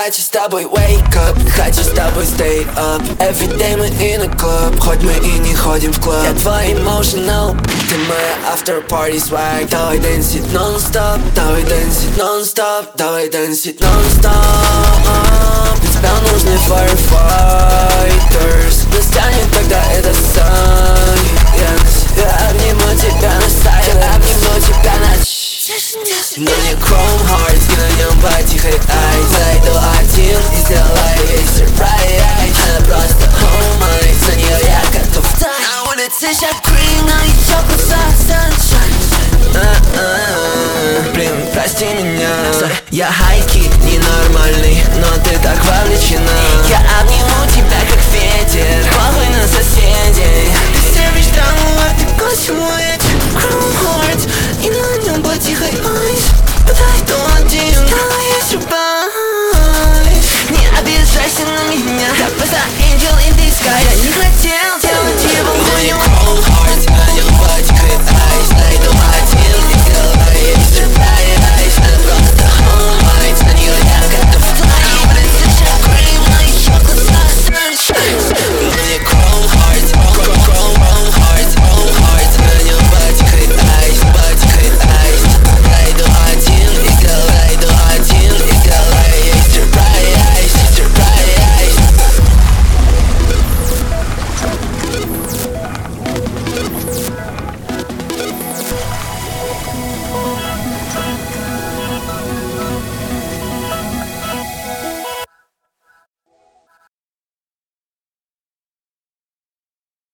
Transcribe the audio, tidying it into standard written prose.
хочу с тобой wake up, хочу с тобой stay up. Every day мы in a club, хоть мы и не ходим в клуб. Я твой emotional, ты моя after party swag. Давай дэнсить non-stop, давай дэнсить non-stop, давай дэнсить non-stop. Для тебя нужны firefighters, нас тянет, когда это science. Я обниму тебя на silence, я обниму тебя на на мне chrome hearts, и на нем по тихой айс. Зайду один и сделаю ей сюрприз. Она просто home mine, за нее я готов тать. На улице сейчас green, но еще глаза sunshine. Блин, прости меня, я хайки ненормальный, но ты так вовлечена. Я обниму тебя как ветер, похуй на соседей. Ты сервишь травму, а ты гость мой. Chrome hearts, и на нем по тихой айс. Подойду один, сделаю сюрприз. Не обижайся на меня, я просто angel in disguise. Я не хотел делать его моим. Chrome hearts, на нем по тихой айс. Найду один и сделаю ей сюрприз. Она просто home mine, на нее я готов тать. На улице сейчас green, но еще глаза sunshine. Мне chrome hearts, chrome hearts, на нем по тихой айс, по тихой айс. Найду один и сделаю ей сюрприз, сюрприз.